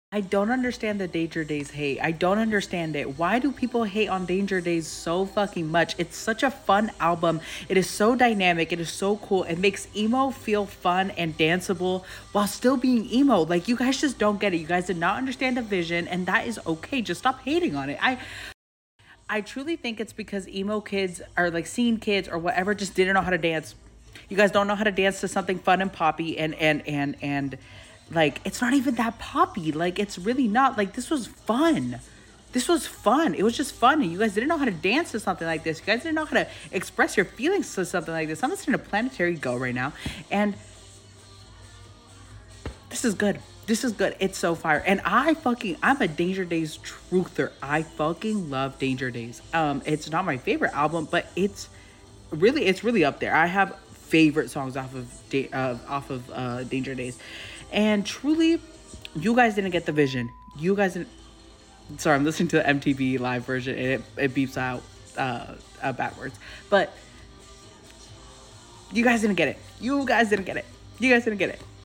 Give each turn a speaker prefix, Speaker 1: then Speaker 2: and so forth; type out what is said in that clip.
Speaker 1: I don't understand the Danger Days hate. I don't understand it. Why do people hate on Danger Days so fucking much? It's such a fun album. It is so dynamic. It is so cool. It makes emo feel fun and danceable while still being emo. Like, you guys just don't get it. You guys did not understand the vision, and that is okay. Just stop hating on it. I truly think it's because emo kids or like scene kids or whatever just didn't know how to dance. You guys don't know how to dance to something fun and poppy and like it's not even that poppy. Like it's really not. Like this was fun. This was fun. It was just fun. And you guys didn't know how to dance to something like this. You guys didn't know how to express your feelings to something like this. I'm listening to Planetary Go right now. And this is good. This is good. It's so fire. And I'm a Danger Days truther. I fucking love Danger Days. It's not my favorite album, but it's really up there. I have favorite songs off of Danger Days. And truly, you guys didn't get the vision. You guys didn't. Sorry, I'm listening to the MTV live version and it beeps out backwards. But you guys didn't get it. You guys didn't get it. You guys didn't get it.